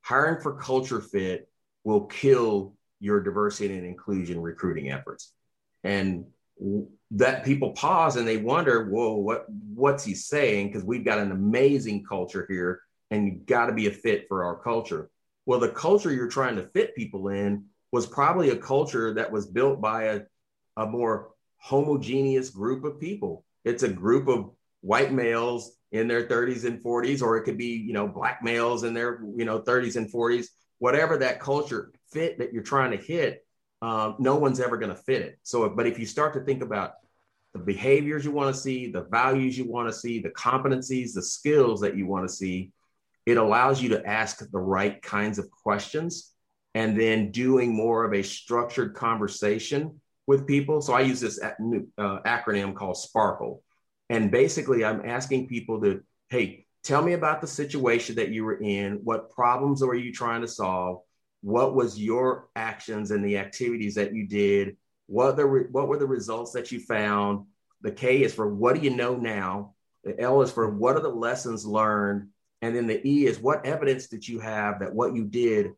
hiring for culture fit will kill your diversity and inclusion recruiting efforts. And that people pause and they wonder, whoa, what's he saying? Because we've got an amazing culture here and you've got to be a fit for our culture. Well, the culture you're trying to fit people in was probably a culture that was built by a more homogeneous group of people. It's a group of white males in their 30s and 40s, or it could be, black males in their, 30s and 40s, whatever that culture fit that you're trying to hit, no one's ever going to fit it. So, but if you start to think about the behaviors you want to see, the values you want to see, the competencies, the skills that you want to see, it allows you to ask the right kinds of questions and then doing more of a structured conversation with people. So I use this acronym called SPARKLE. And basically I'm asking people to, hey, tell me about the situation that you were in. What problems were you trying to solve? What was your actions and the activities that you did? What were the results that you found? The K is for what do you know now? The L is for what are the lessons learned? And then the E is what evidence did you have that what you did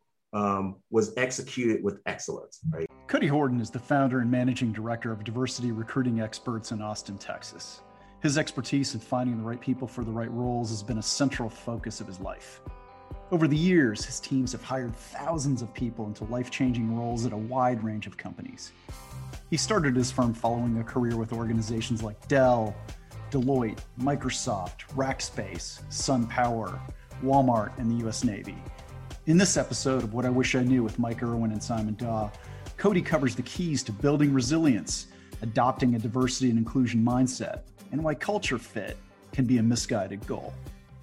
was executed with excellence, right? Cody Horton is the founder and managing director of Diversity Recruiting Experts in Austin, Texas. His expertise in finding the right people for the right roles has been a central focus of his life. Over the years, his teams have hired thousands of people into life-changing roles at a wide range of companies. He started his firm following a career with organizations like Dell, Deloitte, Microsoft, Rackspace, SunPower, Walmart, and the US Navy. In this episode of What I Wish I Knew with Mike Irwin and Simon Daw, Cody covers the keys to building resilience, adopting a diversity and inclusion mindset, and why culture fit can be a misguided goal.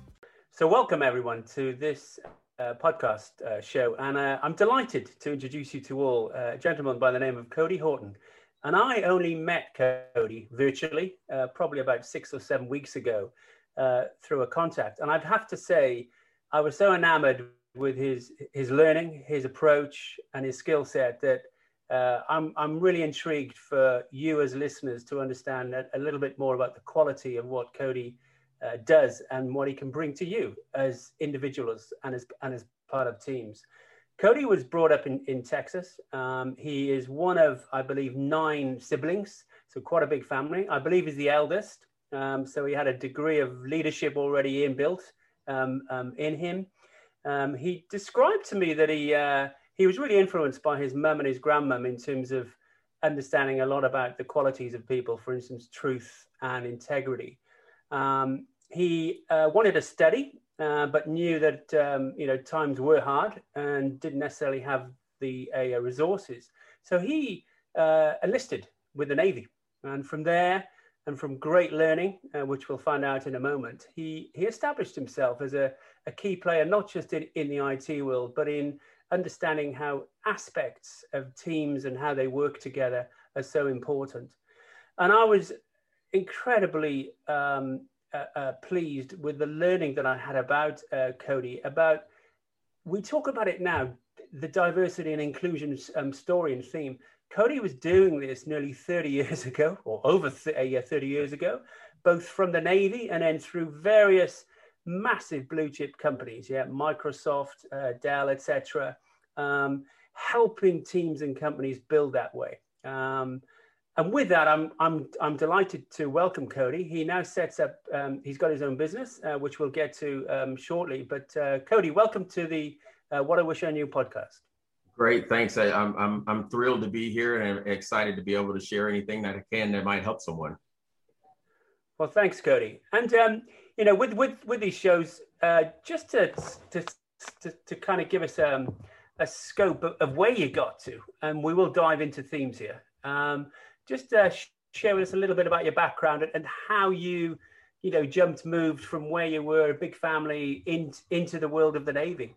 So welcome everyone to this podcast show, and I'm delighted to introduce you to all a gentleman by the name of Cody Horton. And I only met Cody virtually, probably about 6 or 7 weeks ago through a contact. And I'd have to say, I was so enamored with his learning, his approach, and his skill set that I'm really intrigued for you as listeners to understand a little bit more about the quality of what Cody does and what he can bring to you as individuals and as part of teams. Cody was brought up in Texas. He is one of, I believe, 9 siblings, so quite a big family. I believe he's the eldest, so he had a degree of leadership already inbuilt in him. He described to me that he was really influenced by his mum and his grandmum in terms of understanding a lot about the qualities of people, for instance, truth and integrity. He wanted to study, but knew that times were hard and didn't necessarily have the resources. So he enlisted with the Navy, and from there, and from great learning, which we'll find out in a moment, he established himself as a key player, not just in the IT world, but in understanding how aspects of teams and how they work together are so important. And I was incredibly pleased with the learning that I had about Cody. We talk about it now, the diversity and inclusion story and theme. Cody was doing this nearly 30 years ago, or over 30 years ago, both from the Navy and then through various massive blue chip companies, Microsoft, Dell, etc., helping teams and companies build that way. And with that, I'm delighted to welcome Cody. He now sets up, he's got his own business, which we'll get to shortly. But Cody, welcome to the What I Wish I Knew podcast. Great, thanks. I'm thrilled to be here and I'm excited to be able to share anything that I can that might help someone. Well, thanks, Cody. And with these shows, just to kind of give us a scope of where you got to, and we will dive into themes here. Just share with us a little bit about your background and how you moved from where you were, a big family, into the world of the Navy.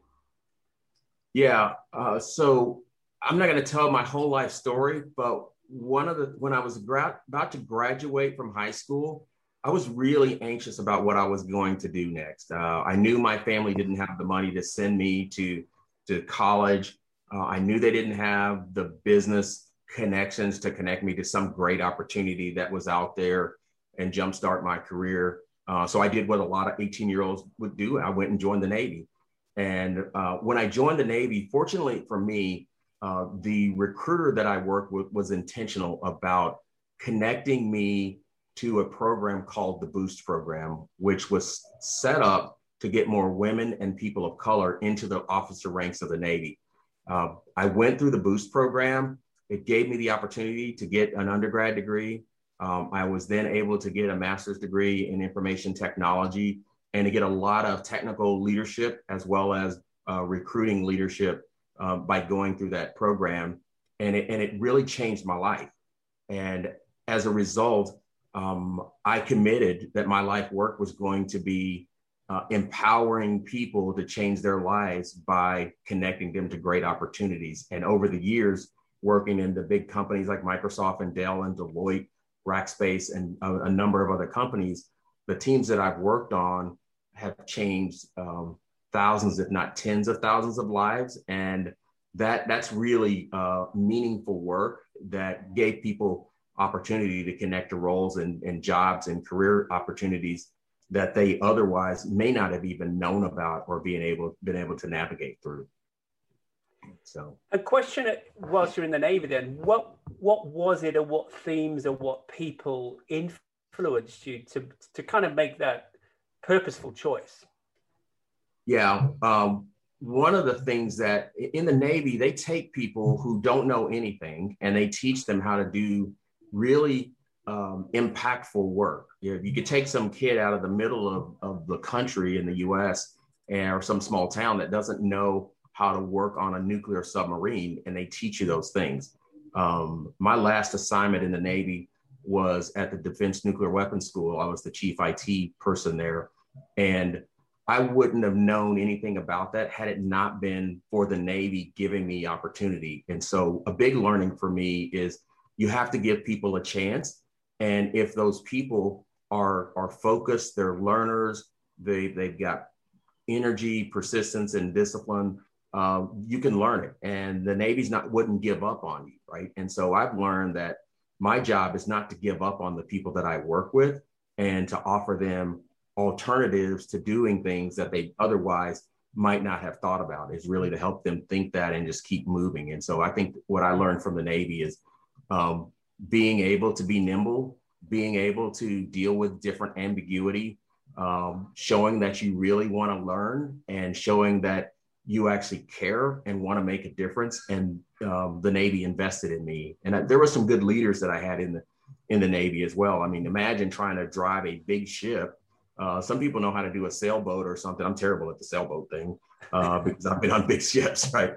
Yeah. So I'm not going to tell my whole life story, but when I was about to graduate from high school, I was really anxious about what I was going to do next. I knew my family didn't have the money to send me to college. I knew they didn't have the business connections to connect me to some great opportunity that was out there and jumpstart my career. So I did what a lot of 18-year-olds would do. I went and joined the Navy. And when I joined the Navy, fortunately for me, the recruiter that I worked with was intentional about connecting me to a program called the Boost Program, which was set up to get more women and people of color into the officer ranks of the Navy. I went through the Boost Program. It gave me the opportunity to get an undergrad degree. I was then able to get a master's degree in information technology and to get a lot of technical leadership as well as recruiting leadership by going through that program. And it really changed my life. And as a result, I committed that my life work was going to be empowering people to change their lives by connecting them to great opportunities. And over the years, working in the big companies like Microsoft and Dell and Deloitte, Rackspace, and a number of other companies, the teams that I've worked on have changed thousands, if not tens of thousands of lives. And that's really meaningful work that gave people opportunity to connect to roles and jobs and career opportunities that they otherwise may not have even known about or been able to navigate through. So a question whilst you're in the Navy then, what was it, or what themes or what people influenced you to kind of make that purposeful choice? Yeah. One of the things that in the Navy, they take people who don't know anything and they teach them how to do really impactful work. You could take some kid out of the middle of the country in the US or some small town that doesn't know how to work on a nuclear submarine, and they teach you those things. My last assignment in the Navy was at the Defense Nuclear Weapons School. I was the chief IT person there. And I wouldn't have known anything about that had it not been for the Navy giving me opportunity. And so a big learning for me is you have to give people a chance. And if those people are focused, they're learners, they've got energy, persistence, and discipline, you can learn it. And the Navy's wouldn't give up on you, right? And so I've learned that my job is not to give up on the people that I work with and to offer them alternatives to doing things that they otherwise might not have thought about. Is really to help them think that and just keep moving. And so I think what I learned from the Navy is being able to be nimble, being able to deal with different ambiguity, showing that you really want to learn and showing that you actually care and want to make a difference. And the Navy invested in me. And there were some good leaders that I had in the Navy as well. I mean, imagine trying to drive a big ship. Some people know how to do a sailboat or something. I'm terrible at the sailboat thing because I've been on big ships, right?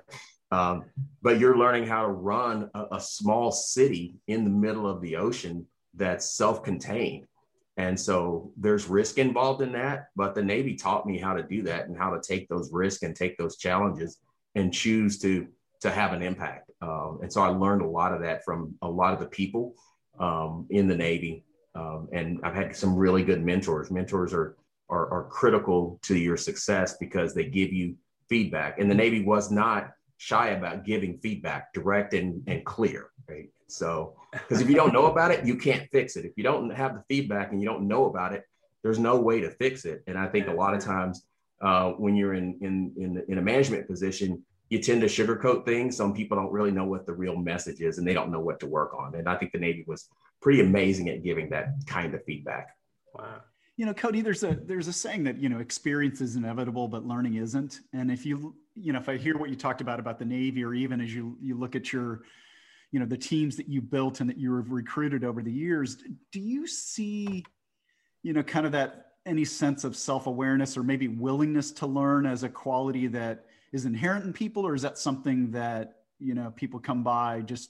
But you're learning how to run a small city in the middle of the ocean that's self-contained. And so there's risk involved in that, but the Navy taught me how to do that and how to take those risks and take those challenges and choose to have an impact. And so I learned a lot of that from a lot of the people in the Navy. And I've had some really good mentors. Mentors are critical to your success because they give you feedback. And the Navy was not shy about giving feedback, direct and clear, right? So, because if you don't know about it, you can't fix it. If you don't have the feedback and you don't know about it, there's no way to fix it. And I think a lot of times when you're in a management position, you tend to sugarcoat things. Some people don't really know what the real message is and they don't know what to work on. And I think the Navy was pretty amazing at giving that kind of feedback. Wow. You know, Cody, there's a saying that, experience is inevitable, but learning isn't. And if if I hear what you talked about the Navy, or even as you look at your, the teams that you built and that you have recruited over the years, do you see, kind of that any sense of self-awareness or maybe willingness to learn as a quality that is inherent in people, or is that something that, people come by just,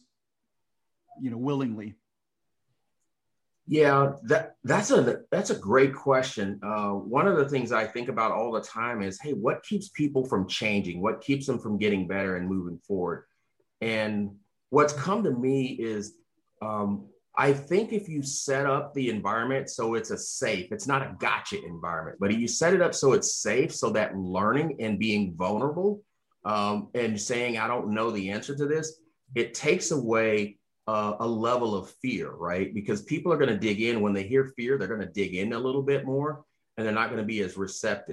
willingly? Yeah, that's a great question. One of the things I think about all the time is, hey, what keeps people from changing? What keeps them from getting better and moving forward? And what's come to me is, I think if you set up the environment so it's it's not a gotcha environment, but you set it up so it's safe, so that learning and being vulnerable and saying, I don't know the answer to this, it takes away a level of fear, right? Because people are going to dig in. When they hear fear, they're going to dig in a little bit more and they're not going to be as receptive.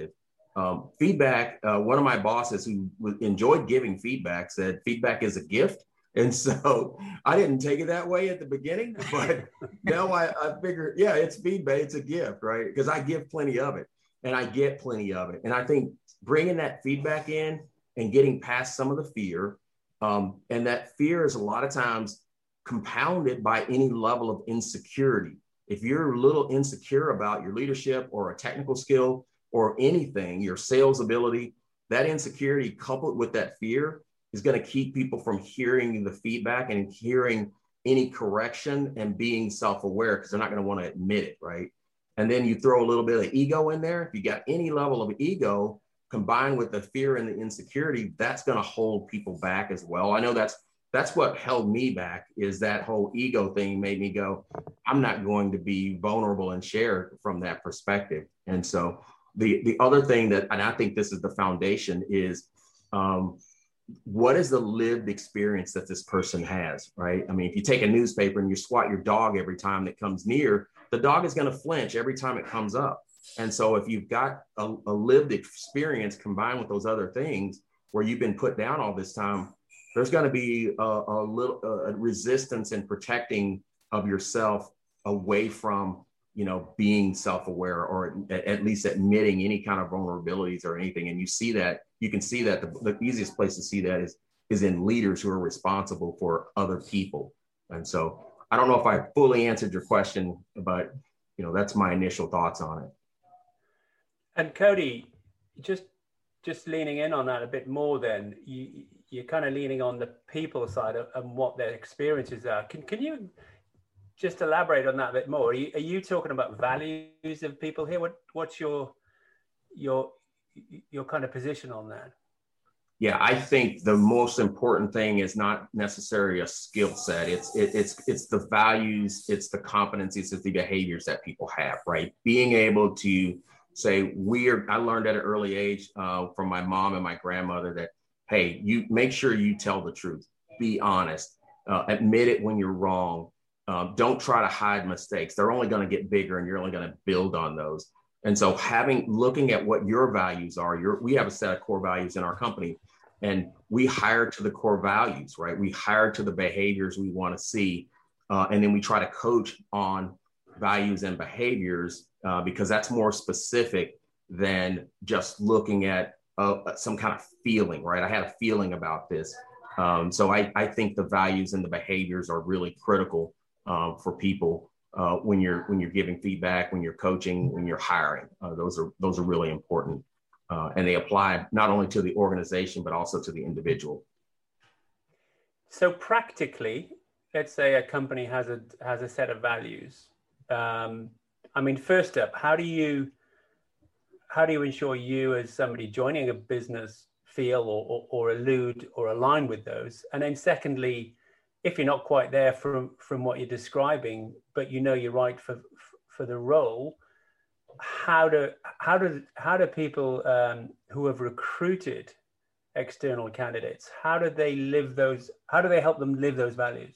Feedback, one of my bosses who enjoyed giving feedback said feedback is a gift. And so I didn't take it that way at the beginning, but now I figure, yeah, it's feedback, it's a gift, right? Because I give plenty of it and I get plenty of it. And I think bringing that feedback in and getting past some of the fear, and that fear is a lot of times compounded by any level of insecurity. If you're a little insecure about your leadership or a technical skill or anything, your sales ability, that insecurity coupled with that fear is going to keep people from hearing the feedback and hearing any correction and being self-aware because they're not going to want to admit it, right? And then you throw a little bit of ego in there. If you got any level of ego combined with the fear and the insecurity, that's going to hold people back as well. I know that's what held me back, is that whole ego thing made me go, I'm not going to be vulnerable and share from that perspective. And so the other thing that, and I think this is the foundation, is what is the lived experience that this person has, right? I mean, if you take a newspaper and you swat your dog every time that comes near, the dog is going to flinch every time it comes up. And so if you've got a lived experience combined with those other things where you've been put down all this time, there's going to be a little resistance in protecting of yourself away from, being self-aware, or at least admitting any kind of vulnerabilities or anything. And you can see that the easiest place to see that is in leaders who are responsible for other people. And so I don't know if I fully answered your question, but that's my initial thoughts on it. And Cody, just leaning in on that a bit more, then you're kind of leaning on the people side and what their experiences are. Can you just elaborate on that a bit more? Are you talking about values of people here? What's your kind of position on that? Yeah, I think the most important thing is not necessarily a skill set. It's the values, it's the competencies, it's the behaviors that people have, right? Being able to say, I learned at an early age from my mom and my grandmother that, hey, you make sure you tell the truth, be honest, admit it when you're wrong. Don't try to hide mistakes. They're only going to get bigger and you're only going to build on those. And so looking at what your values are, we have a set of core values in our company, and we hire to the core values, right? We hire to the behaviors we want to see. And then we try to coach on values and behaviors because that's more specific than just looking at some kind of feeling, right? I had a feeling about this. So I think the values and the behaviors are really critical for people when you're giving feedback, when you're coaching, when you're hiring. Those are really important, and they apply not only to the organization but also to the individual. So practically, let's say a company has a set of values. First up, how do you ensure you, as somebody joining a business, feel or allude or align with those? And then secondly, if you're not quite there from what you're describing, but you're right for the role, how do people who have recruited external candidates, how do they help them live those values?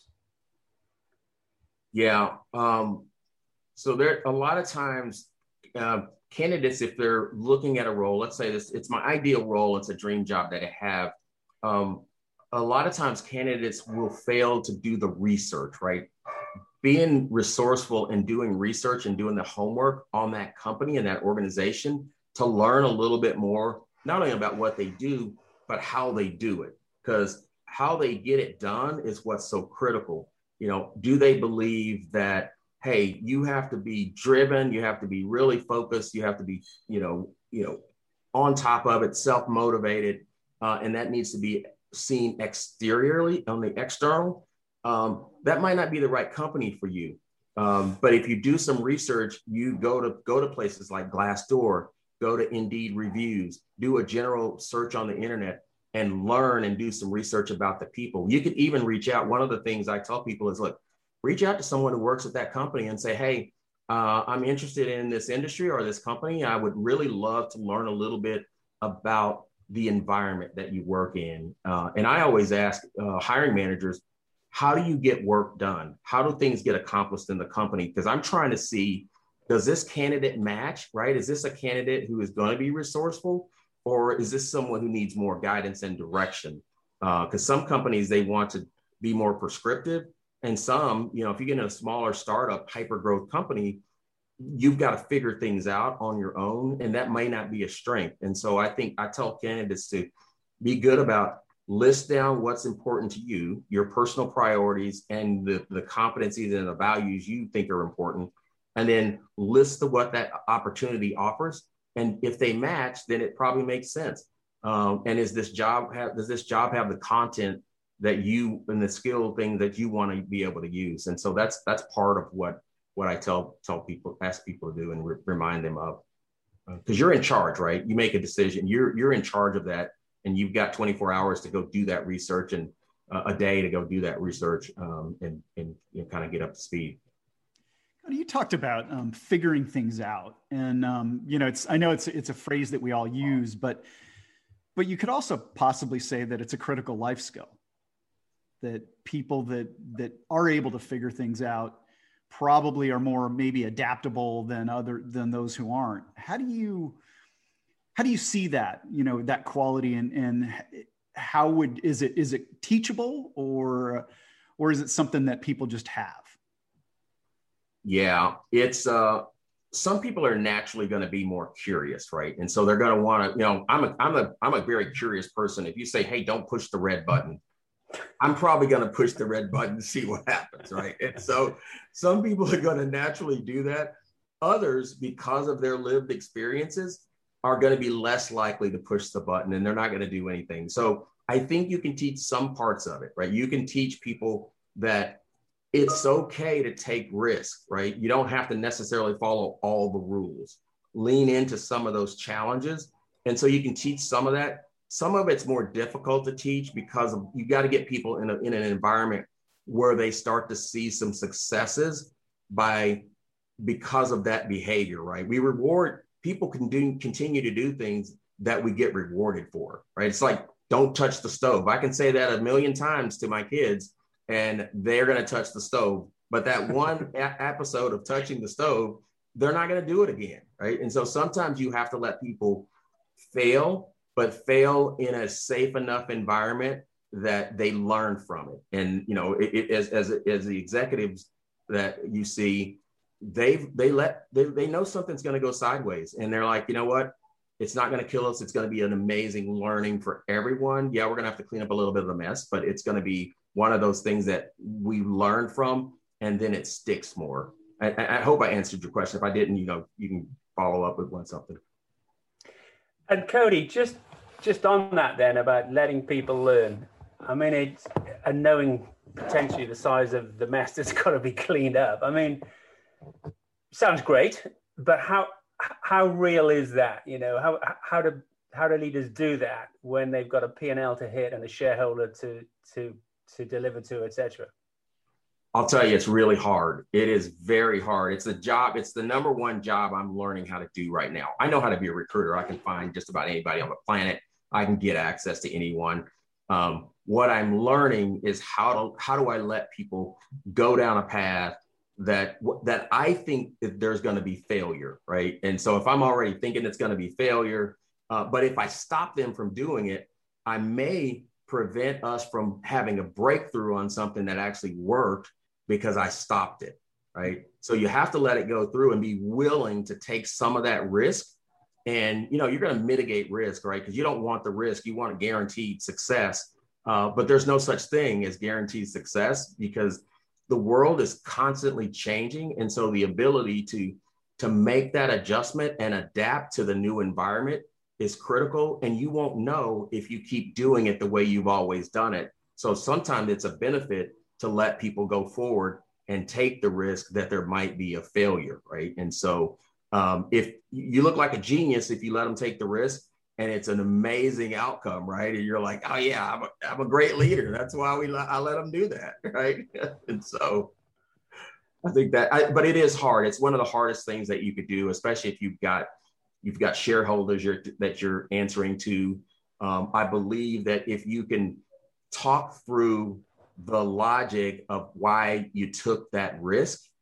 Yeah. So there a lot of times candidates, if they're looking at a role, let's say it's my ideal role, it's a dream job that I have. A lot of times candidates will fail to do the research, right? Being resourceful and doing research and doing the homework on that company and that organization to learn a little bit more, not only about what they do, but how they do it. Because how they get it done is what's so critical. Do they believe that, hey, you have to be driven, you have to be really focused, you have to be, on top of it, self-motivated, and that needs to be seen exteriorly on the external. That might not be the right company for you. But if you do some research, you go to places like Glassdoor, go to Indeed reviews, do a general search on the internet and learn and do some research about the people. You could even reach out. One of the things I tell people is, look, reach out to someone who works at that company and say, hey, I'm interested in this industry or this company. I would really love to learn a little bit about the environment that you work in. And I always ask hiring managers, how do you get work done? How do things get accomplished in the company? Because I'm trying to see does this candidate match, right? Is this a candidate who is going to be resourceful, or is this someone who needs more guidance and direction? Because some companies, they want to be more prescriptive, and some, if you get in a smaller startup, hyper growth company, you've got to figure things out on your own, and that may not be a strength. And so I think I tell candidates to be good about list down what's important to you, your personal priorities, and the competencies and the values you think are important, and then list what that opportunity offers. And if they match, then it probably makes sense. And does this job have the content that you and the skill thing that you want to be able to use? And so that's part of what I tell people, ask people to do, and remind them of, because you're in charge, right? You make a decision. You're in charge of that, and you've got 24 hours to go do that research, and a day to go do that research, and kind of get up to speed. You talked about figuring things out, and I know it's a phrase that we all use, but you could also possibly say that it's a critical life skill, that people that are able to figure things out probably are more maybe adaptable than those who aren't. How do you see that, that quality, and how is it teachable, or is it something that people just have? Yeah, it's some people are naturally going to be more curious, right? And so they're going to want to, I'm a very curious person. If you say, hey, don't push the red button, I'm probably going to push the red button and see what happens, right? And so some people are going to naturally do that. Others, because of their lived experiences, are going to be less likely to push the button, and they're not going to do anything. So I think you can teach some parts of it, right? You can teach people that it's okay to take risks, right? You don't have to necessarily follow all the rules. Lean into some of those challenges. And so you can teach some of that. Some of it's more difficult to teach because you got to get people in an environment where they start to see some successes because of that behavior, right? We reward people continue to do things that we get rewarded for, right? It's like, don't touch the stove. I can say that 1,000,000 times to my kids, and they're going to touch the stove. But that one episode of touching the stove, they're not going to do it again, right? And so sometimes you have to let people fail, but fail in a safe enough environment that they learn from it. And, as the executives that you see, they know something's going to go sideways, and they're like, you know what? It's not going to kill us. It's going to be an amazing learning for everyone. Yeah, we're going to have to clean up a little bit of a mess, but it's going to be one of those things that we learn from, and then it sticks more. I hope I answered your question. If I didn't, you can follow up with something. And Cody, just on that then, about letting people learn. I mean, it's and knowing potentially the size of the mess that's got to be cleaned up. I mean, sounds great, but how real is that? How do leaders do that when they've got a P&L to hit and a shareholder to deliver to, etc.? I'll tell you, it's really hard. It is very hard. It's a job. It's the number one job I'm learning how to do right now. I know how to be a recruiter. I can find just about anybody on the planet. I can get access to anyone. What I'm learning is how do I let people go down a path that I think that there's going to be failure, right? And so if I'm already thinking it's going to be failure, but if I stop them from doing it, I may prevent us from having a breakthrough on something that actually worked because I stopped it, right? So you have to let it go through and be willing to take some of that risk. And, you're going to mitigate risk, right? Because you don't want the risk. You want guaranteed success. But there's no such thing as guaranteed success because the world is constantly changing. And so the ability to make that adjustment and adapt to the new environment is critical. And you won't know if you keep doing it the way you've always done it. So sometimes it's a benefit to let people go forward and take the risk that there might be a failure, right? And so if you look like a genius, if you let them take the risk and it's an amazing outcome, right? And you're like, oh yeah, I'm a great leader. That's why I let them do that, right? And so I think but it is hard. It's one of the hardest things that you could do, especially if you've got shareholders that you're answering to. I believe that if you can talk through the logic of why you took that risk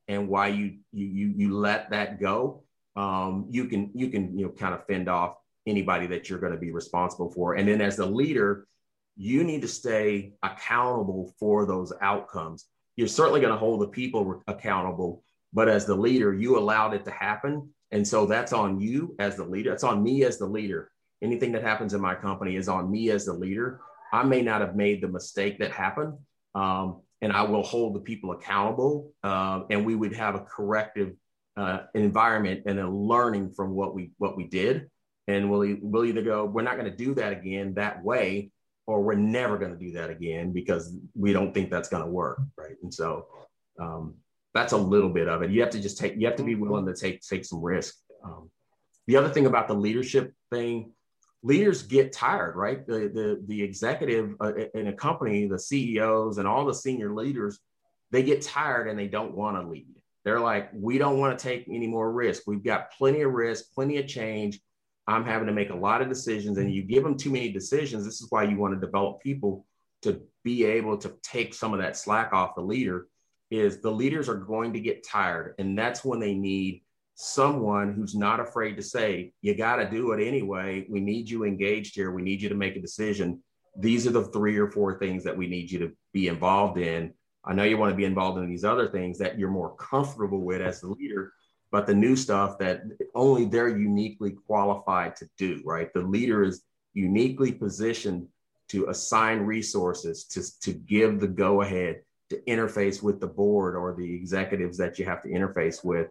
and why you let that go, you can kind of fend off anybody that you're going to be responsible for. And then as the leader, you need to stay accountable for those outcomes. You're certainly going to hold the people accountable, but as the leader, you allowed it to happen. And so that's on you as the leader. It's on me as the leader. Anything that happens in my company is on me as the leader. I may not have made the mistake that happened, and I will hold the people accountable, and we would have a corrective environment and a learning from what we did. And we'll either go, we're not going to do that again that way, or we're never going to do that again because we don't think that's going to work, right? And so that's a little bit of it. You have to be willing to take some risk. The other thing about the leadership thing, leaders get tired, right? The executive in a company, the CEOs and all the senior leaders, they get tired and they don't want to lead. They're like, we don't want to take any more risk. We've got plenty of risk, plenty of change. I'm having to make a lot of decisions, and you give them too many decisions. This is why you want to develop people to be able to take some of that slack off the leader. Is the leaders are going to get tired, and that's when they need someone who's not afraid to say, you got to do it anyway. We need you engaged here. We need you to make a decision. These are the 3 or 4 things that we need you to be involved in. I know you want to be involved in these other things that you're more comfortable with as the leader, but the new stuff that only they're uniquely qualified to do, right? The leader is uniquely positioned to assign resources, to give the go-ahead, to interface with the board or the executives that you have to interface with.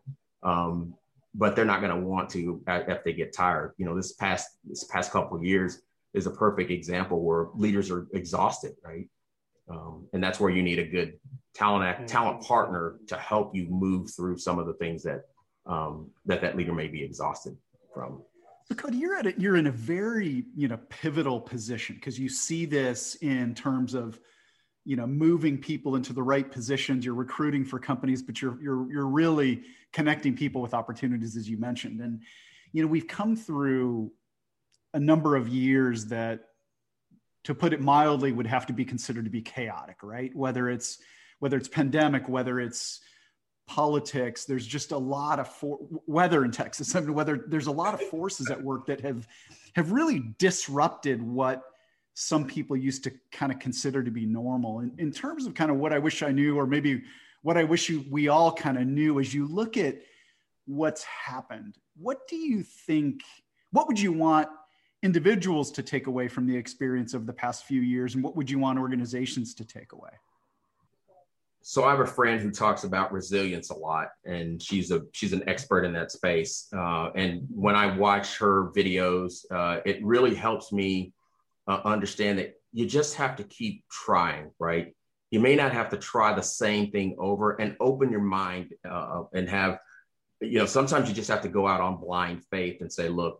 But they're not going to want to if they get tired. You know, this past couple of years is a perfect example where leaders are exhausted, right? And that's where you need a good talent partner to help you move through some of the things that that leader may be exhausted from. So Cody, you're in a very, pivotal position because you see this in terms of, moving people into the right positions. You're recruiting for companies, but you're really connecting people with opportunities, as you mentioned. And, we've come through a number of years that, to put it mildly, would have to be considered to be chaotic, right? Whether it's pandemic, whether it's politics, there's just a lot of weather in Texas. I mean, there's a lot of forces at work that have really disrupted what some people used to kind of consider to be normal. In terms of kind of what I wish I knew, or maybe what I wish we all kind of knew, as you look at what's happened, what would you want individuals to take away from the experience of the past few years, and what would you want organizations to take away? So I have a friend who talks about resilience a lot, and she's an expert in that space. And when I watch her videos, it really helps me understand that you just have to keep trying, right? You may not have to try the same thing over, and open your mind and have, sometimes you just have to go out on blind faith and say, look,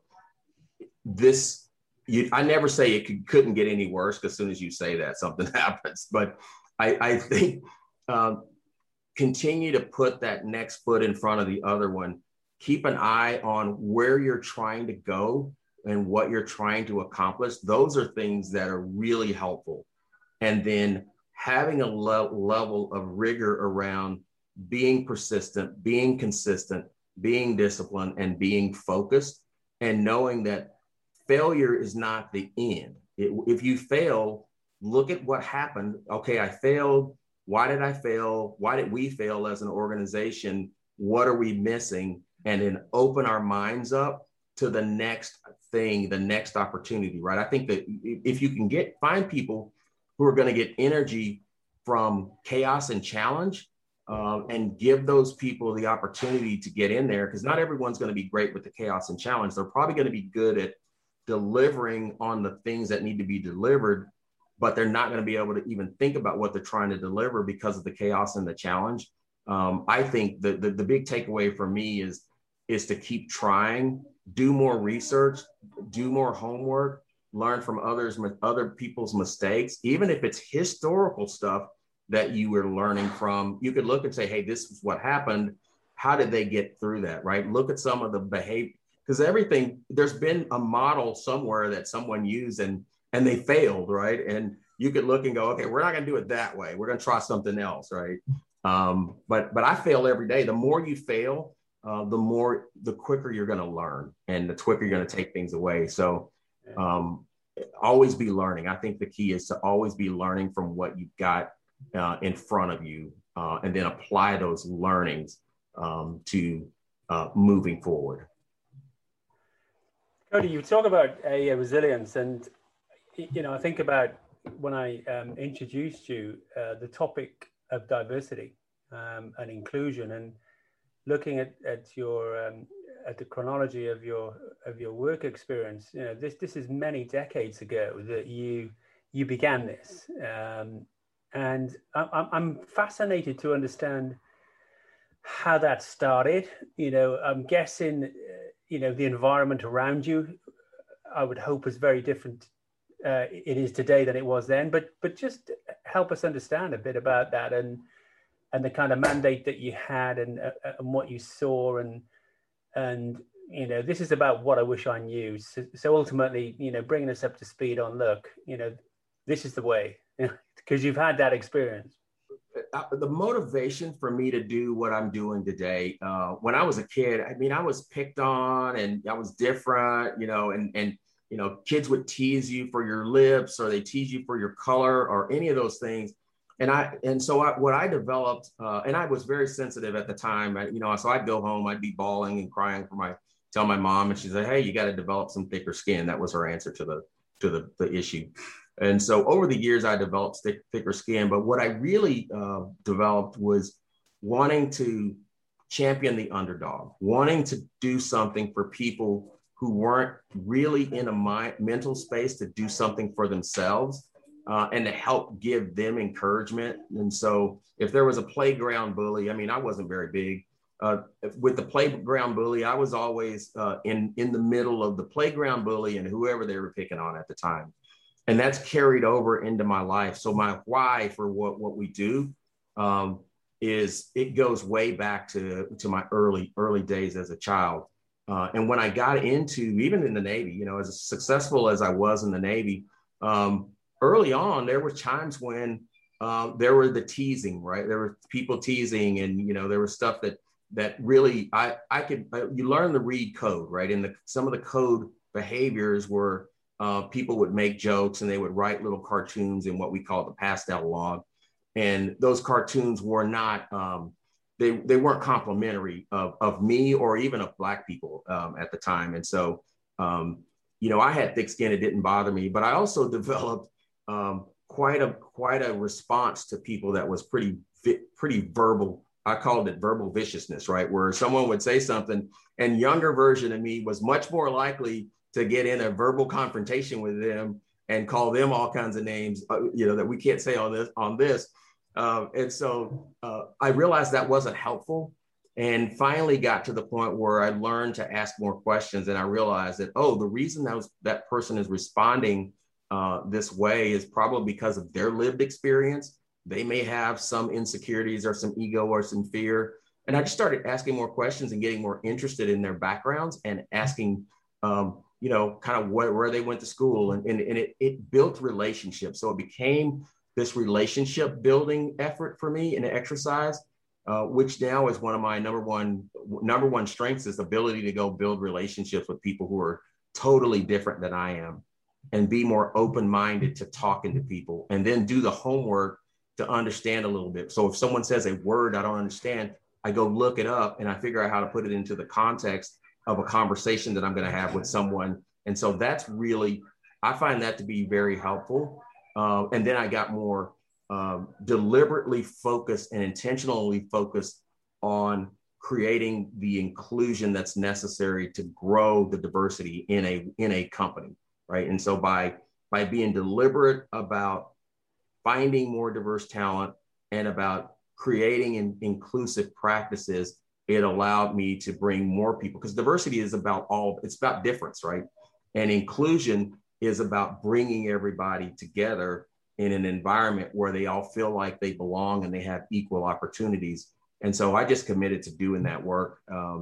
I never say it couldn't get any worse, because as soon as you say that, something happens. But I think continue to put that next foot in front of the other one. Keep an eye on where you're trying to go and what you're trying to accomplish. Those are things that are really helpful. And then having a level of rigor around being persistent, being consistent, being disciplined, and being focused, and knowing that failure is not the end. If you fail, look at what happened. Okay, I failed. Why did I fail? Why did we fail as an organization? What are we missing? And then open our minds up to the next thing, the next opportunity, right? I think that if you can find people who are going to get energy from chaos and challenge, and give those people the opportunity to get in there, because not everyone's going to be great with the chaos and challenge. They're probably going to be good at delivering on the things that need to be delivered, but they're not going to be able to even think about what they're trying to deliver because of the chaos and the challenge. I think the big takeaway for me is to keep trying, do more research, do more homework, learn from other people's mistakes, even if it's historical stuff that you were learning from. You could look and say, hey, this is what happened. How did they get through that, right? Look at some of the behavior, because there's been a model somewhere that someone used and they failed, right? And you could look and go, okay, we're not going to do it that way. We're going to try something else, right? But I fail every day. The more you fail, the quicker you're going to learn, and the quicker you're going to take things away. So always be learning. I think the key is to always be learning from what you've got in front of you, and then apply those learnings to moving forward. Cody, you talk about resilience, and I think about when I introduced you, the topic of diversity and inclusion, and looking at your at the chronology of your work experience. This is many decades ago that you began this, and I'm fascinated to understand how that started. I'm guessing the environment around you, I would hope, is very different. It is today than it was then, but just help us understand a bit about that and the kind of mandate that you had and what you saw, and this is about what I wish I knew. So ultimately, bringing us up to speed on, look, this is the way, because you've had that experience. The motivation for me to do what I'm doing today, when I was a kid, I was picked on and I was different, and kids would tease you for your lips, or they tease you for your color, or any of those things. What I developed, and I was very sensitive at the time, so I'd go home, I'd be bawling and crying tell my mom, and she'd say, "Hey, you got to develop some thicker skin." That was her answer to the issue. And so over the years, I developed thicker skin. But what I really developed was wanting to champion the underdog, wanting to do something for people who weren't really in a mental space to do something for themselves, and to help give them encouragement. And so if there was a playground bully, I wasn't very big. With the playground bully, I was always in the middle of the playground bully and whoever they were picking on at the time. And that's carried over into my life. So my why for what we do is it goes way back to my early days as a child. And when I got into, even in the Navy, as successful as I was in the Navy, early on, there were times when there were the teasing, right? There were people teasing, and, there was stuff that really, you learn to read code, right? And some of the code behaviors were, people would make jokes and they would write little cartoons in what we call the pastel log. And those cartoons were not, they weren't complimentary of me or even of Black people at the time. And so, I had thick skin, it didn't bother me, but I also developed quite a response to people that was pretty verbal. I called it verbal viciousness, right? Where someone would say something, and younger version of me was much more likely to get in a verbal confrontation with them and call them all kinds of names, that we can't say on this. And so I realized that wasn't helpful, and finally got to the point where I learned to ask more questions. And I realized that, the reason that person is responding this way is probably because of their lived experience. They may have some insecurities or some ego or some fear. And I just started asking more questions and getting more interested in their backgrounds and asking, kind of where they went to school. And it built relationships. So it became this relationship building effort for me in an exercise, which now is one of my number one strengths, is the ability to go build relationships with people who are totally different than I am, and be more open-minded to talking to people, and then do the homework to understand a little bit. So if someone says a word I don't understand, I go look it up and I figure out how to put it into the context of a conversation that I'm going to have with someone. And so that's really, I find that to be very helpful. And then I got more deliberately focused and intentionally focused on creating the inclusion that's necessary to grow the diversity in a company, right? And so by being deliberate about finding more diverse talent and about creating inclusive practices, it allowed me to bring more people, because diversity is it's about difference, right? And inclusion is about bringing everybody together in an environment where they all feel like they belong and they have equal opportunities. And so I just committed to doing that work,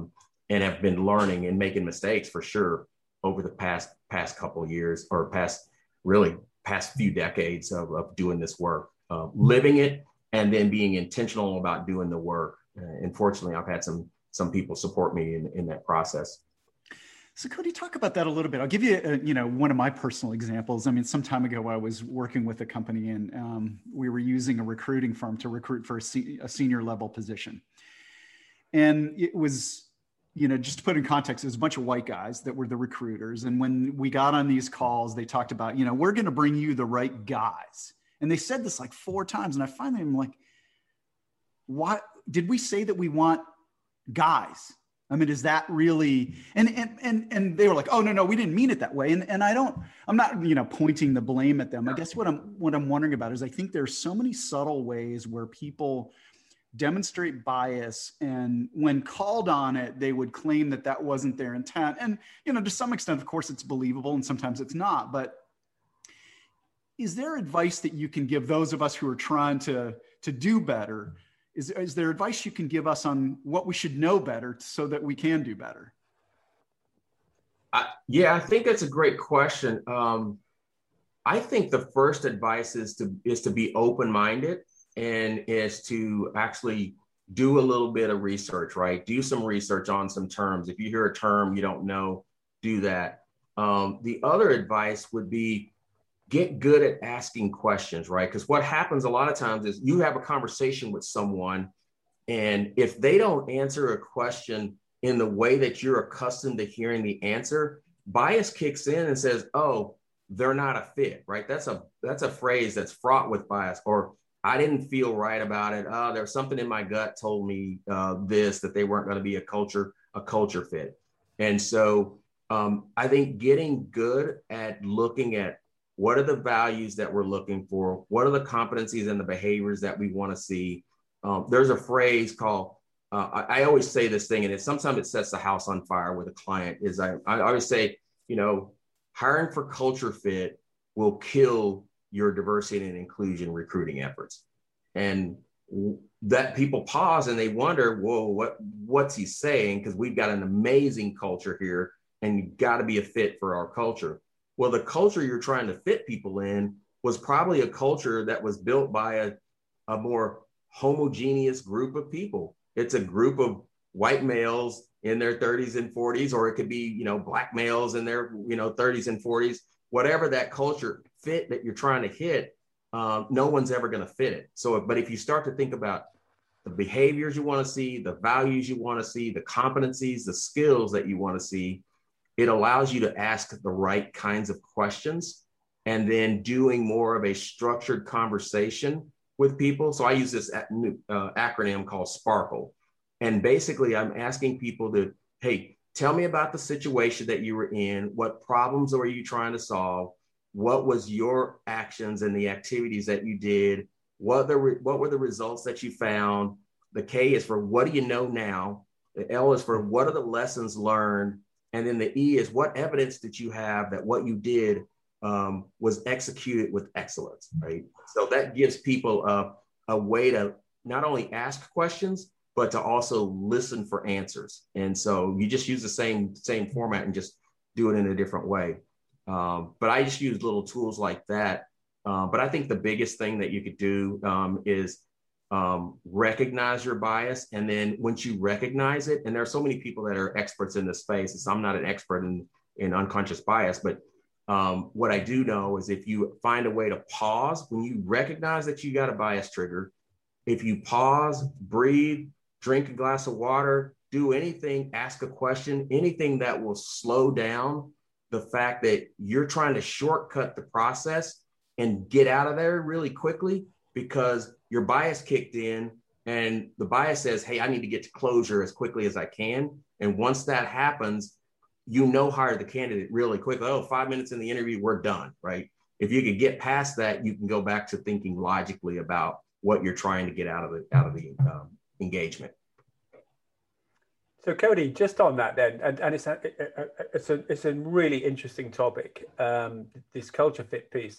and have been learning and making mistakes for sure over the past couple of years, or past few decades of doing this work, living it and then being intentional about doing the work. Unfortunately, I've had some people support me in that process. So Cody, talk about that a little bit. I'll give you, one of my personal examples. I mean, some time ago, I was working with a company and we were using a recruiting firm to recruit for a senior level position. And it was, just to put in context, it was a bunch of white guys that were the recruiters. And when we got on these calls, they talked about, we're going to bring you the right guys. And they said this like 4 times. And I finally am like, what did we say that we want guys? I mean, is that really, and they were like, oh, no, we didn't mean it that way. And I'm not, pointing the blame at them. I guess what I'm wondering about is I think there's so many subtle ways where people demonstrate bias, and when called on it, they would claim that that wasn't their intent. And, to some extent, of course, it's believable and sometimes it's not, but is there advice that you can give those of us who are trying to do better? Is there advice you can give us on what we should know better so that we can do better? I think that's a great question. I think the first advice is to be open-minded and is to actually do a little bit of research, right? Do some research on some terms. If you hear a term you don't know, do that. The other advice would be get good at asking questions, right? Because what happens a lot of times is you have a conversation with someone, and if they don't answer a question in the way that you're accustomed to hearing the answer, bias kicks in and says, oh, they're not a fit, right? That's a phrase that's fraught with bias. Or I didn't feel right about it. There's something in my gut told me that they weren't going to be a culture fit. And so I think getting good at looking at what are the values that we're looking for, what are the competencies and the behaviors that we want to see. There's a phrase called, I always say this thing, and sometimes it sets the house on fire with a client, is I always say, hiring for culture fit will kill your diversity and inclusion recruiting efforts. And that people pause and they wonder, whoa, what's he saying? Because we've got an amazing culture here and you've got to be a fit for our culture. Well, the culture you're trying to fit people in was probably a culture that was built by a more homogeneous group of people. It's a group of white males in their 30s and 40s, or it could be, black males in their, 30s and 40s, whatever that culture fit that you're trying to hit, no one's ever going to fit it. So, but if you start to think about the behaviors you want to see, the values you want to see, the competencies, the skills that you want to see, it allows you to ask the right kinds of questions and then doing more of a structured conversation with people. So I use this acronym called SPARKLE. And basically I'm asking people to, hey, tell me about the situation that you were in. What problems were you trying to solve? What was your actions and the activities that you did? What were the results that you found? The K is for what do you know now? The L is for what are the lessons learned? And then the E is what evidence did you have that what you did was executed with excellence, right? So that gives people a way to not only ask questions, but to also listen for answers. And so you just use the same format and just do it in a different way. But I just use little tools like that. But I think the biggest thing that you could do is recognize your bias. And then once you recognize it, and there are so many people that are experts in this space, so I'm not an expert in unconscious bias, but what I do know is if you find a way to pause, when you recognize that you got a bias trigger, if you pause, breathe, drink a glass of water, do anything, ask a question, anything that will slow down the fact that you're trying to shortcut the process and get out of there really quickly because your bias kicked in and the bias says, hey, I need to get to closure as quickly as I can. And once that happens, hire the candidate really quickly. 5 minutes in the interview, we're done, right? If you could get past that, you can go back to thinking logically about what you're trying to get out of the engagement. So Cody, just on that then, and it's a really interesting topic, this culture fit piece.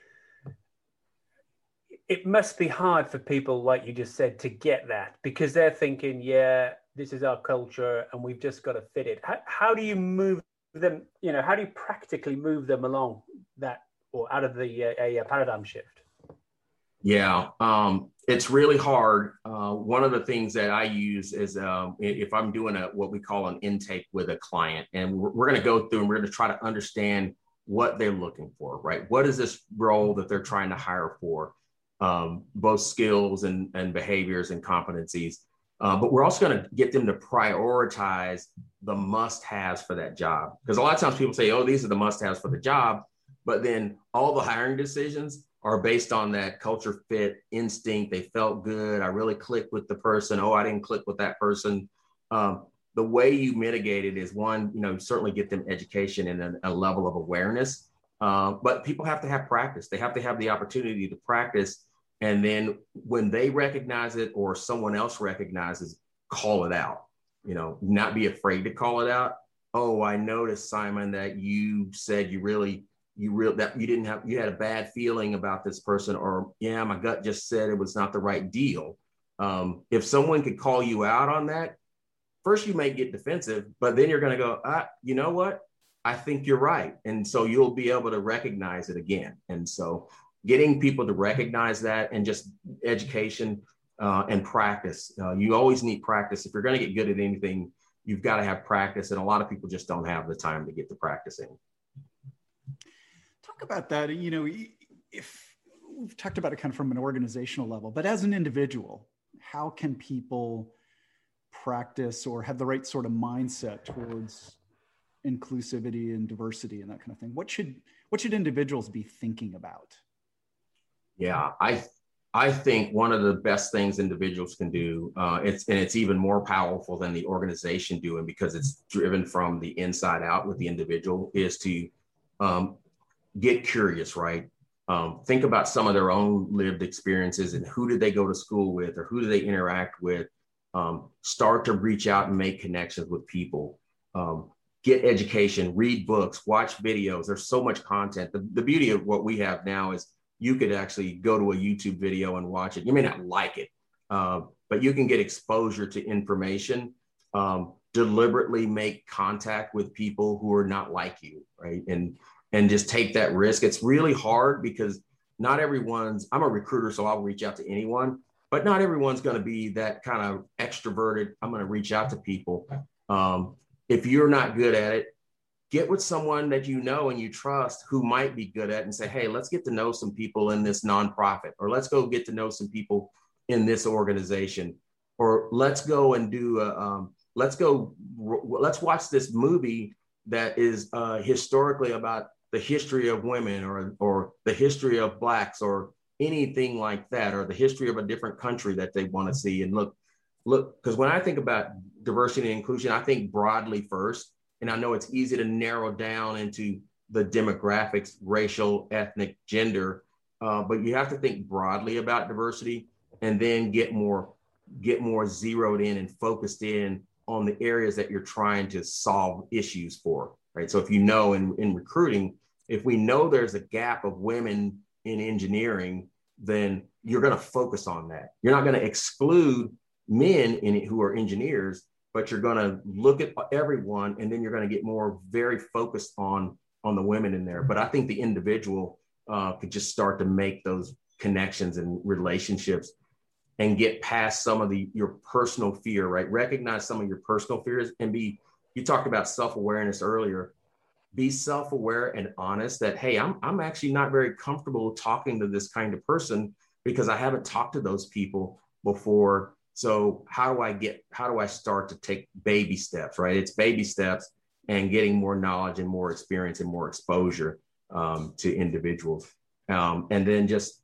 It must be hard for people, like you just said, to get that because they're thinking, yeah, this is our culture and we've just got to fit it. How do you move them, how do you practically move them along that or out of the paradigm shift? Yeah, it's really hard. One of the things that I use is if I'm doing what we call an intake with a client, and we're going to go through and we're going to try to understand what they're looking for, right? What is this role that they're trying to hire for? Both skills and behaviors and competencies. But we're also going to get them to prioritize the must-haves for that job. Because a lot of times people say, oh, these are the must-haves for the job. But then all the hiring decisions are based on that culture fit instinct. They felt good. I really clicked with the person. Oh, I didn't click with that person. The way you mitigate it is one, certainly get them education and a level of awareness. But people have to have practice. They have to have the opportunity to practice. And then when they recognize it or someone else recognizes, call it out, not be afraid to call it out. Oh, I noticed, Simon, that you said you had a bad feeling about this person, or yeah, my gut just said it was not the right deal. If someone could call you out on that, first you may get defensive, but then you're going to go, you know what? I think you're right. And so you'll be able to recognize it again. And so getting people to recognize that and just education and practice. You always need practice. If you're going to get good at anything, you've got to have practice. And a lot of people just don't have the time to get to practicing. Talk about that. If we've talked about it kind of from an organizational level, but as an individual, how can people practice or have the right sort of mindset towards inclusivity and diversity and that kind of thing? What should individuals be thinking about? Yeah, I think one of the best things individuals can do, it's even more powerful than the organization doing because it's driven from the inside out with the individual, is to get curious, right? Think about some of their own lived experiences and who did they go to school with or who do they interact with? Start to reach out and make connections with people. Get education, read books, watch videos. There's so much content. The beauty of what we have now is you could actually go to a YouTube video and watch it. You may not like it, but you can get exposure to information, deliberately make contact with people who are not like you, right? And just take that risk. It's really hard because not everyone's, I'm a recruiter, so I'll reach out to anyone, but not everyone's going to be that kind of extroverted. I'm going to reach out to people. If you're not good at it, get with someone that you know and you trust who might be good at it and say, hey, let's get to know some people in this nonprofit, or let's go get to know some people in this organization, or let's go and do, let's watch this movie that is historically about the history of women or the history of Blacks or anything like that, or the history of a different country that they want to see. And look, because when I think about diversity and inclusion, I think broadly first. And I know it's easy to narrow down into the demographics, racial, ethnic, gender, but you have to think broadly about diversity and then get more zeroed in and focused in on the areas that you're trying to solve issues for, right? So if you know in recruiting, if we know there's a gap of women in engineering, then you're going to focus on that. You're not going to exclude men in it who are engineers, but you're going to look at everyone, and then you're going to get very focused on the women in there. But I think the individual could just start to make those connections and relationships and get past some of your personal fear, right? Recognize some of your personal fears and you talked about self-awareness earlier. Be self-aware and honest that, hey, I'm actually not very comfortable talking to this kind of person because I haven't talked to those people before. So how do I start to take baby steps, right? It's baby steps and getting more knowledge and more experience and more exposure to individuals. And then just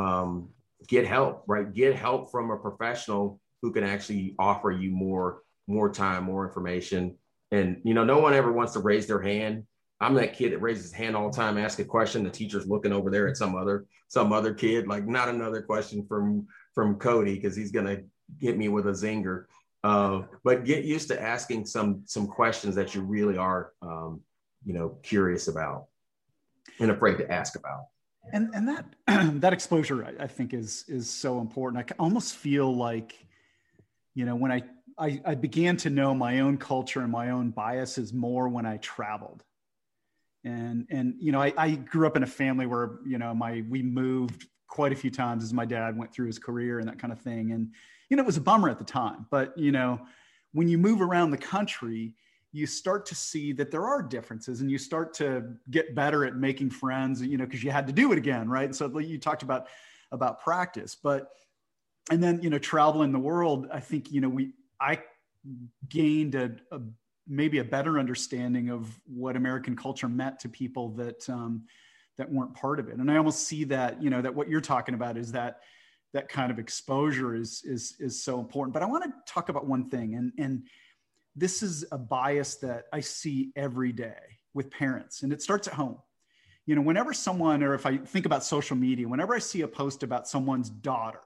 get help, right? Get help from a professional who can actually offer you more time, more information. And, no one ever wants to raise their hand. I'm that kid that raises his hand all the time, ask a question. The teacher's looking over there at some other kid, like not another question from Cody, because he's going to hit me with a zinger. But get used to asking some questions that you really are, curious about and afraid to ask about. And that that exposure, I think, is so important. I almost feel like, when I began to know my own culture and my own biases more when I traveled. And I grew up in a family where, we moved quite a few times as my dad went through his career and that kind of thing. And, it was a bummer at the time, but, when you move around the country, you start to see that there are differences, and you start to get better at making friends, because you had to do it again. Right. And so you talked about practice, and then, traveling the world, I think, I gained maybe a better understanding of what American culture meant to people that weren't part of it. And I almost see that, that what you're talking about is that kind of exposure is so important. But I want to talk about one thing, and this is a bias that I see every day with parents, and it starts at home. Whenever someone, or if I think about social media, whenever I see a post about someone's daughter,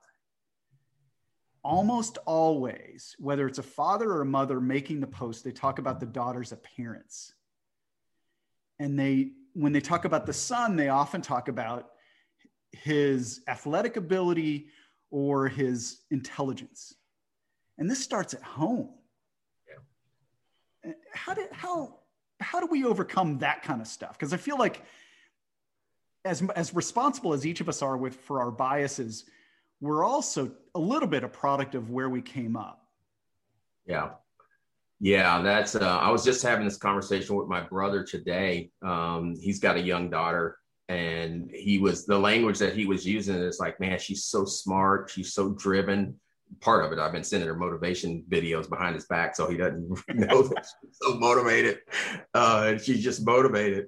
almost always, whether it's a father or a mother making the post, they talk about the daughter's appearance. And when they talk about the son, they often talk about his athletic ability or his intelligence. And this starts at home. Yeah. How do we overcome that kind of stuff? Because I feel like as responsible as each of us are for our biases, we're also a little bit a product of where we came up. Yeah. Yeah, that's, I was just having this conversation with my brother today. He's got a young daughter, and the language that he was using is like, man, she's so smart. She's so driven. Part of it, I've been sending her motivation videos behind his back, so he doesn't know that she's so motivated. And she's just motivated.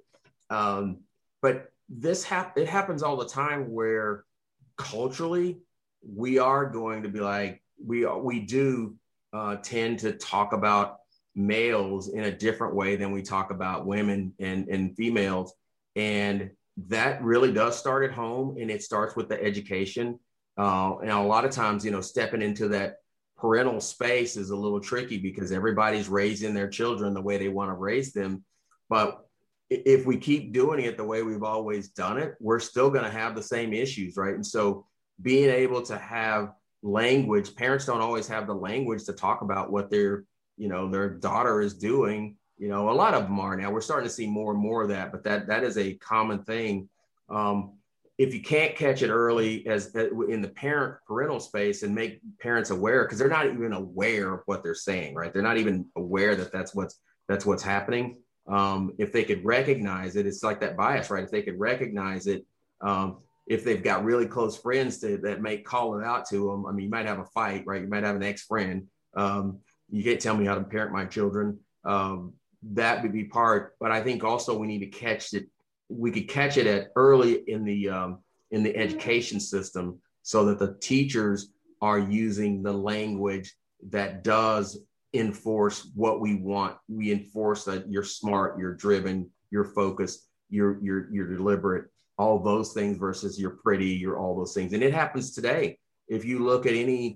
But it happens all the time where culturally we are going to be like, we do tend to talk about males in a different way than we talk about women and females. And that really does start at home, and it starts with the education. And a lot of times, stepping into that parental space is a little tricky because everybody's raising their children the way they want to raise them. But if we keep doing it the way we've always done it, we're still going to have the same issues, right? And so being able to have language, parents don't always have the language to talk about what their daughter is doing. A lot of them are now. We're starting to see more and more of that, but that is a common thing. If you can't catch it early as in the parental space and make parents aware, because they're not even aware of what they're saying, right? They're not even aware that that's what's happening. If they could recognize it, it's like that bias, right? If they could recognize it, if they've got really close friends that may call it out to them. I mean, you might have a fight, right? You might have an ex-friend. You can't tell me how to parent my children. That would be part, but I think also we need to catch it. We could catch it at early in the education system, so that the teachers are using the language that does enforce what we want. We enforce that you're smart, you're driven, you're focused, you're deliberate, all those things, versus you're pretty, you're all those things. And it happens today. If you look at any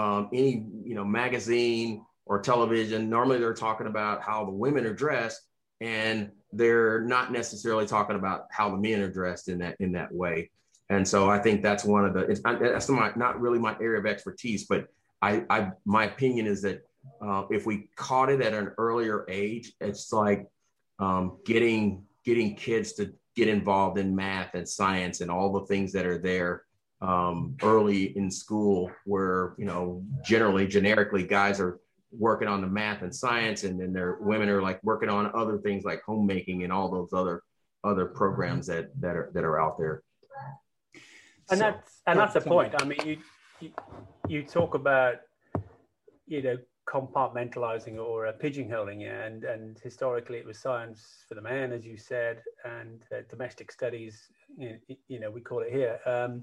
magazine or television, normally they're talking about how the women are dressed, and they're not necessarily talking about how the men are dressed in that way. And so I think that's one of that's not really my area of expertise, but my opinion is that if we caught it at an earlier age, it's like getting kids to get involved in math and science and all the things that are there early in school, where generically guys are working on the math and science, and then their women are like working on other things like homemaking and all those other programs that are out there. And that's the point. I mean, you talk about compartmentalizing or pigeonholing, and historically it was science for the man, as you said, and domestic studies. We call it here.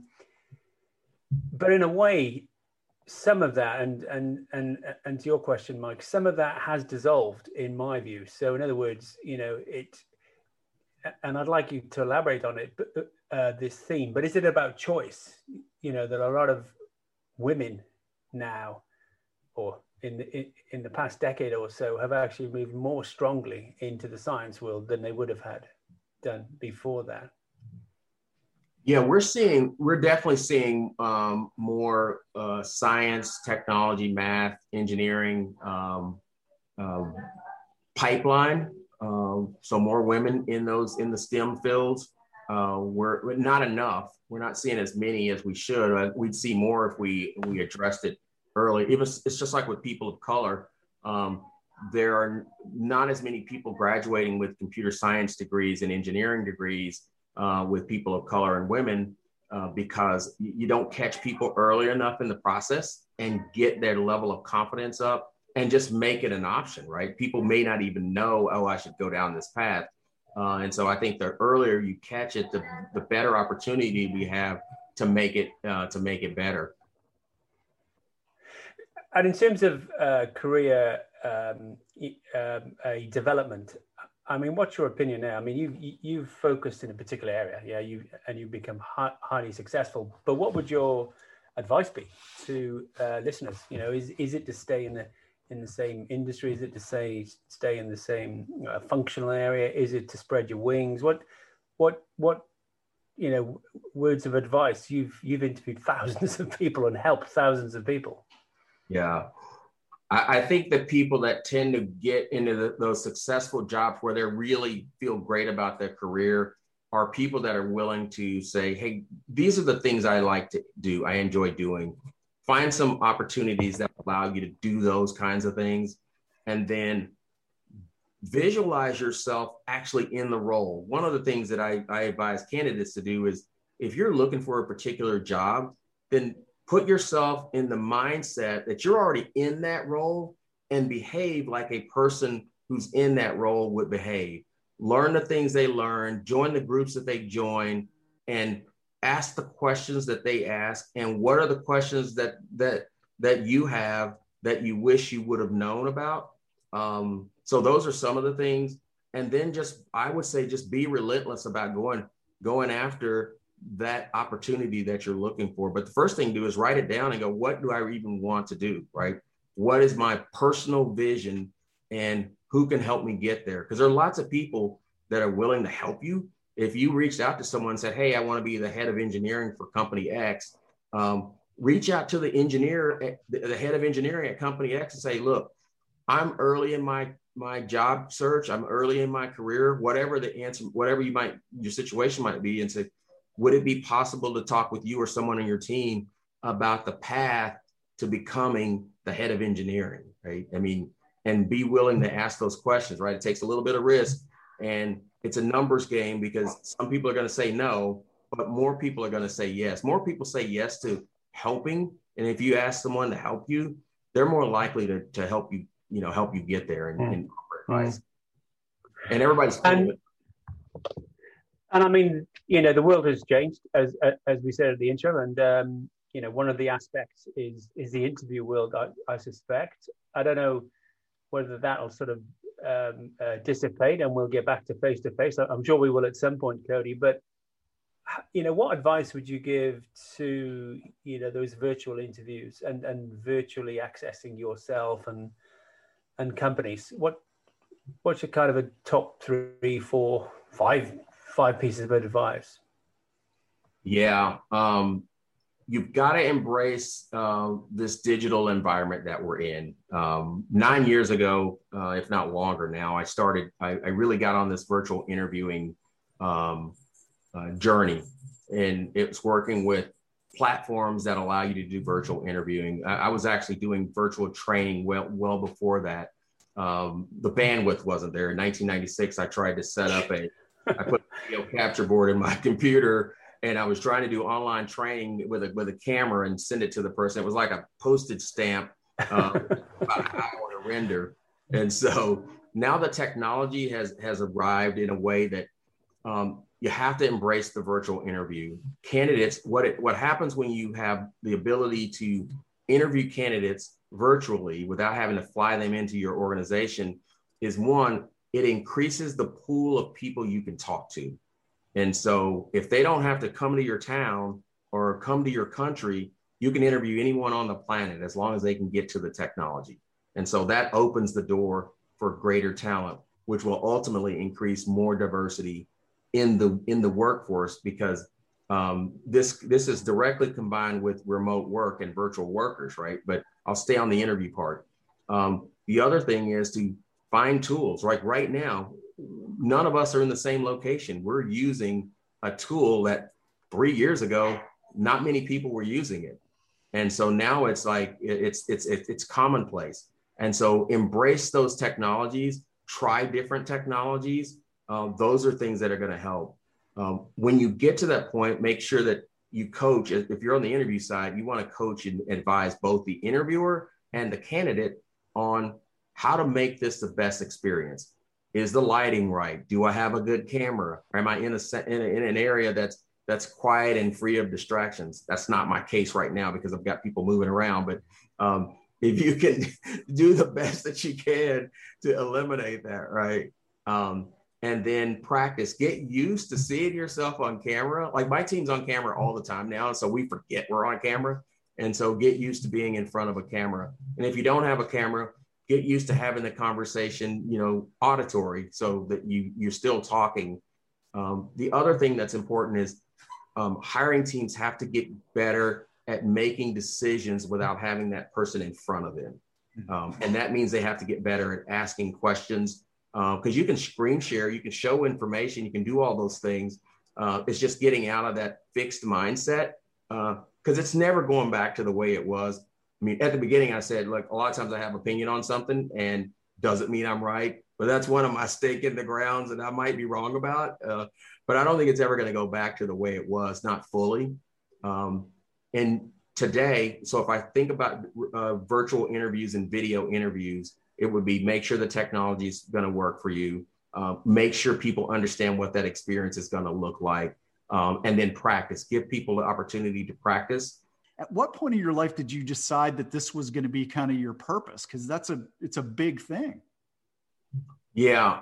But in a way, some of that, and to your question, Mike, some of that has dissolved in my view. So in other words, and I'd like you to elaborate on it, this theme, but is it about choice? There are a lot of women now, or in the past decade or so, have actually moved more strongly into the science world than they would have had done before that. Yeah, we're definitely seeing more science, technology, math, engineering pipeline. So more women in the STEM fields. we're not enough. We're not seeing as many as we should. We'd see more if we addressed it early. It's just like with people of color. There are not as many people graduating with computer science degrees and engineering degrees with people of color and women because you don't catch people early enough in the process and get their level of confidence up and just make it an option, right? People may not even know, oh, I should go down this path. And so I think the earlier you catch it, the better opportunity we have to make it better. And in terms of career development, I mean, what's your opinion now? I mean, you've focused in a particular area, yeah. You've become highly successful. But what would your advice be to listeners? You know, is it to stay in the same industry? Is it to stay in the same functional area? Is it to spread your wings? What words of advice? You've interviewed thousands of people and helped thousands of people. Yeah. I think the people that tend to get into those successful jobs where they really feel great about their career are people that are willing to say, hey, these are the things I like to do. I enjoy doing. Find some opportunities that allow you to do those kinds of things. And then visualize yourself actually in the role. One of the things that I advise candidates to do is if you're looking for a particular job, then put yourself in the mindset that you're already in that role and behave like a person who's in that role would behave. Learn the things they learn, join the groups that they join, and ask the questions that they ask. And what are the questions that you have that you wish you would have known about? So those are some of the things. And then I would say just be relentless about going after that opportunity that you're looking for. But the first thing to do is write it down and go, what do I even want to do, right? What is my personal vision and who can help me get there? Because there are lots of people that are willing to help you. If you reached out to someone and said, hey, I want to be the head of engineering for company X, reach out to the head of engineering at company X and say, look, I'm early in my job search. I'm early in my career, whatever the answer, whatever your situation might be, and say, would it be possible to talk with you or someone on your team about the path to becoming the head of engineering, right? I mean, and be willing to ask those questions, right? It takes a little bit of risk and it's a numbers game because some people are going to say no, but more people are going to say yes. More people say yes to helping. And if you ask someone to help you, they're more likely to help you, help you get there and offer advice. And everybody's cool. And I mean, the world has changed, as we said at the intro, and one of the aspects is the interview world. I suspect. I don't know whether that'll sort of dissipate, and we'll get back to face. I'm sure we will at some point, Cody. But what advice would you give to those virtual interviews and virtually accessing yourself and companies? What's your kind of a top 3, 4, 5 pieces of advice? Yeah. You've got to embrace this digital environment that we're in. 9 years ago, if not longer now, I really got on this virtual interviewing journey, and it's working with platforms that allow you to do virtual interviewing. I was actually doing virtual training well before that. The bandwidth wasn't there. In 1996, I tried to set up I put a video capture board in my computer, and I was trying to do online training with a camera and send it to the person. It was like a postage stamp, about an hour to render. And so now the technology has arrived in a way that you have to embrace the virtual interview. Candidates, what happens when you have the ability to interview candidates virtually without having to fly them into your organization is, one, it increases the pool of people you can talk to. And so if they don't have to come to your town or come to your country, you can interview anyone on the planet as long as they can get to the technology. And so that opens the door for greater talent, which will ultimately increase more diversity in the workforce, because this is directly combined with remote work and virtual workers, right? But I'll stay on the interview part. The other thing is to find tools. Like right now, none of us are in the same location. We're using a tool that 3 years ago, not many people were using it. And so now it's like, it's commonplace. And so embrace those technologies, try different technologies. Those are things that are going to help. When you get to that point, make sure that you coach. If you're on the interview side, you want to coach and advise both the interviewer and the candidate on how to make this the best experience. Is the lighting right? Do I have a good camera? Am I in an area that's quiet and free of distractions? That's not my case right now because I've got people moving around. But if you can do the best that you can to eliminate that, right? And then practice, get used to seeing yourself on camera. Like my team's on camera all the time now, so we forget we're on camera. And so get used to being in front of a camera. And if you don't have a camera, get used to having the conversation, auditory, so that you're still talking. The other thing that's important is hiring teams have to get better at making decisions without having that person in front of them. And that means they have to get better at asking questions. Because you can screen share, you can show information, you can do all those things. It's just getting out of that fixed mindset, because it's never going back to the way it was. I mean, at the beginning, I said, look, a lot of times I have opinion on something and doesn't mean I'm right, but that's one of my stake in the grounds that I might be wrong about. But I don't think it's ever going to go back to the way it was, not fully. And today, so if I think about virtual interviews and video interviews, it would be make sure the technology is going to work for you. Make sure people understand what that experience is going to look like. And then practice, give people the opportunity to practice. At what point in your life did you decide that this was going to be kind of your purpose? Because it's a big thing. Yeah.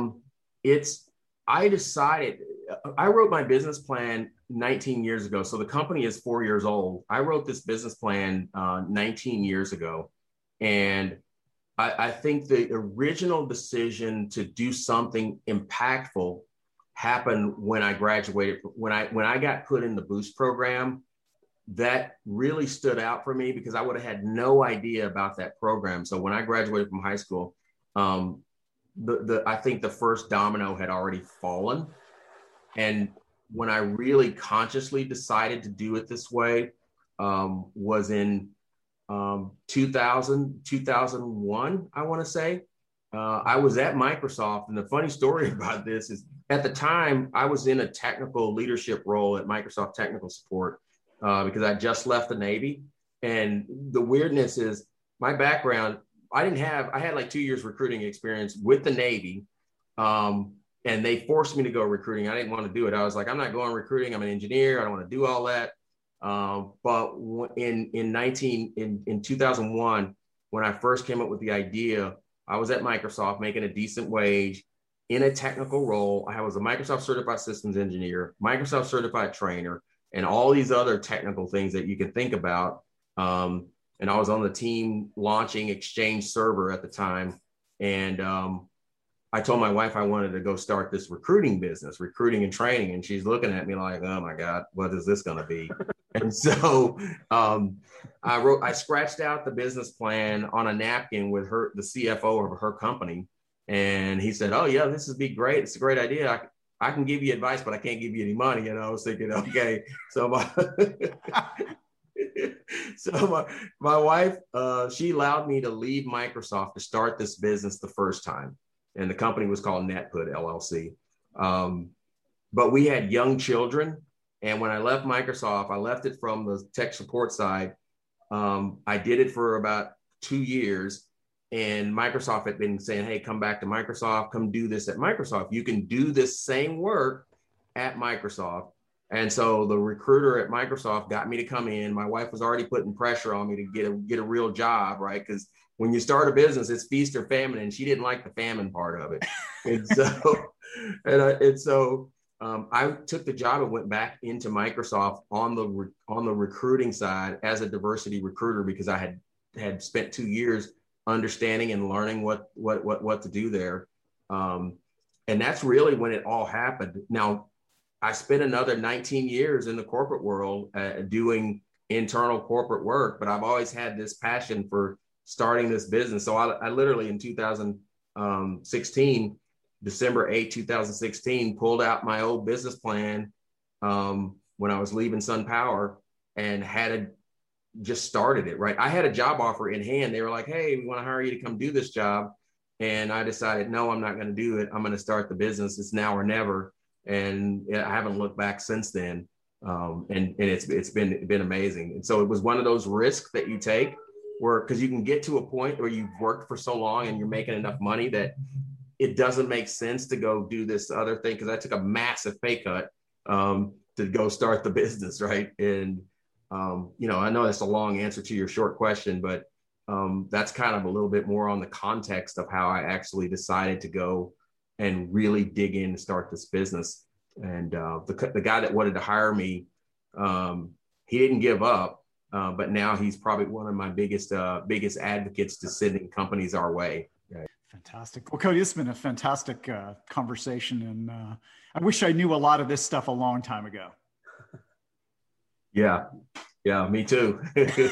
I wrote my business plan 19 years ago. So the company is 4 years old. I wrote this business plan 19 years ago. And I think the original decision to do something impactful happened when I graduated. When I got put in the Boost program, that really stood out for me because I would have had no idea about that program. So when I graduated from high school, I think the first domino had already fallen. And when I really consciously decided to do it this way, was in 2001, I want to say. I was at Microsoft. And the funny story about this is at the time I was in a technical leadership role at Microsoft Technical Support because I just left the Navy. And the weirdness is my background, I had like 2 years recruiting experience with the Navy. And they forced me to go recruiting. I didn't want to do it. I was like, I'm not going recruiting. I'm an engineer. I don't want to do all that. But in 2001, when I first came up with the idea, I was at Microsoft making a decent wage in a technical role. I was a Microsoft certified systems engineer, Microsoft certified trainer, and all these other technical things that you can think about. And I was on the team launching Exchange Server at the time. And I told my wife I wanted to go start this recruiting business, recruiting and training. And she's looking at me like, oh my God, what is this going to be? And so I scratched out the business plan on a napkin with the CFO of her company. And he said, oh yeah, this would be great. It's a great idea. I can give you advice, but I can't give you any money. And I was thinking, okay. So my wife, she allowed me to leave Microsoft to start this business the first time. And the company was called NetPut LLC. But we had young children. And when I left Microsoft, I left it from the tech support side. I did it for about 2 years. And Microsoft had been saying, hey, come back to Microsoft, come do this at Microsoft. You can do this same work at Microsoft. And so the recruiter at Microsoft got me to come in. My wife was already putting pressure on me to get a real job, right? Because when you start a business, it's feast or famine, and she didn't like the famine part of it. And so I took the job and went back into Microsoft on the recruiting side as a diversity recruiter because I had spent 2 years understanding and learning what to do there. And that's really when it all happened. Now, I spent another 19 years in the corporate world doing internal corporate work, but I've always had this passion for starting this business. So I literally in 2016, December 8, 2016, pulled out my old business plan when I was leaving SunPower and just started it, right? I had a job offer in hand. They were like, hey, we want to hire you to come do this job. And I decided, no, I'm not going to do it. I'm going to start the business. It's now or never. And I haven't looked back since then. And it's been amazing. And so it was one of those risks that you take where, because you can get to a point where you've worked for so long and you're making enough money that it doesn't make sense to go do this other thing. Because I took a massive pay cut to go start the business, right? And I know that's a long answer to your short question, but that's kind of a little bit more on the context of how I actually decided to go and really dig in and start this business. And the guy that wanted to hire me, he didn't give up, but now he's probably one of my biggest advocates to sending companies our way. Right. Fantastic. Well, Cody, it's been a fantastic conversation, and I wish I knew a lot of this stuff a long time ago. Yeah, me too.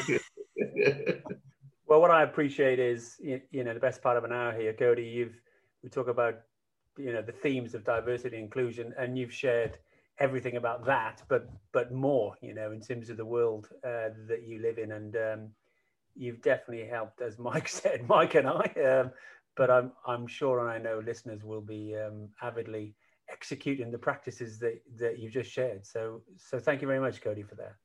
Well, what I appreciate is, the best part of an hour here, Cody, we talk about, the themes of diversity and inclusion, and you've shared everything about that, but more, in terms of the world that you live in. And you've definitely helped, as Mike said, Mike and I, but I'm sure, and I know listeners will be avidly executing the practices that you've just shared. So thank you very much, Cody, for that.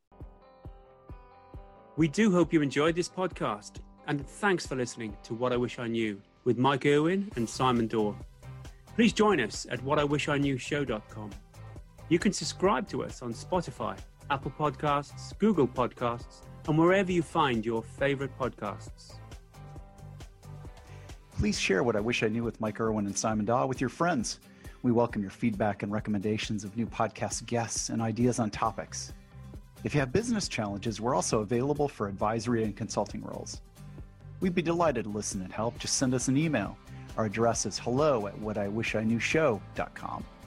We do hope you enjoyed this podcast, and thanks for listening to What I Wish I Knew with Mike Irwin and Simon Dorr. Please join us at whatishishnewshow.com. You can subscribe to us on Spotify, Apple Podcasts, Google Podcasts, and wherever you find your favorite podcasts. Please share What I Wish I Knew with Mike Irwin and Simon Dorr with your friends. We welcome your feedback and recommendations of new podcast guests and ideas on topics. If you have business challenges, we're also available for advisory and consulting roles. We'd be delighted to listen and help. Just send us an email. Our address is hello@whatishishnewshow.com.